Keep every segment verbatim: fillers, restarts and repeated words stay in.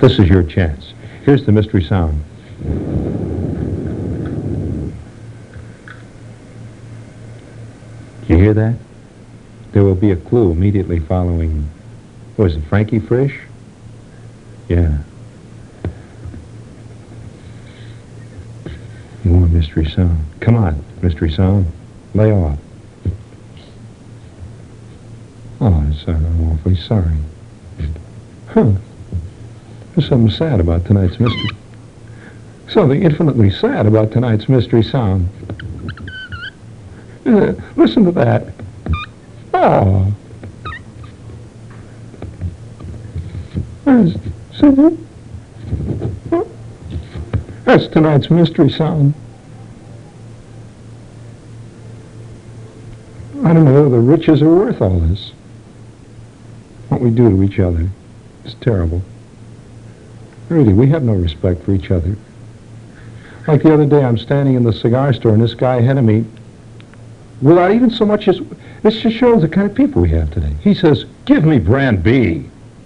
This is your chance. Here's the mystery sound. You hear that? There will be a clue immediately following, what is it, Frankie Frisch? Yeah. More mystery sound. Come on, mystery sound. Lay off. Oh, I'm awfully sorry. Huh. There's something sad about tonight's mystery. Something infinitely sad about tonight's mystery sound. Uh, listen to that. Oh. There's, see? That's tonight's mystery sound. I don't know, the riches are worth all this. What we do to each other is terrible. Really, we have no respect for each other. Like the other day, I'm standing in the cigar store, and this guy ahead of me, without even so much as, this just shows the kind of people we have today. He says, "Give me brand B."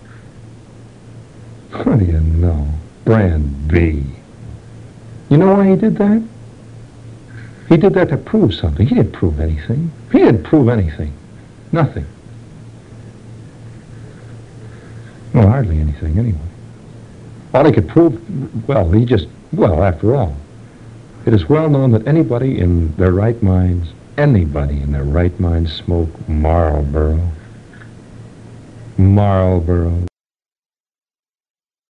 What do you know? Brand B. You know why he did that? He did that to prove something. He didn't prove anything. He didn't prove anything. Nothing. Well, hardly anything, anyway. All he could prove, well, he just, well, after all, it is well known that anybody in their right minds, anybody in their right mind smoke Marlboro. Marlboro.